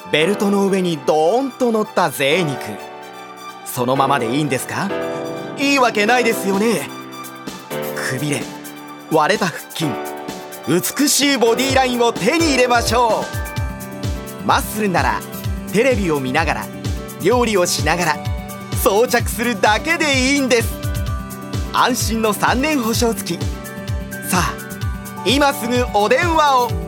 ベルトの上にドーンと乗った贅肉、そのままでいいんですか？いいわけないですよね。くびれ、割れた腹筋、美しいボディラインを手に入れましょう。マッスルならテレビを見ながら、料理をしながら装着するだけでいいんです。安心の3年保証付き。さあ今すぐお電話を。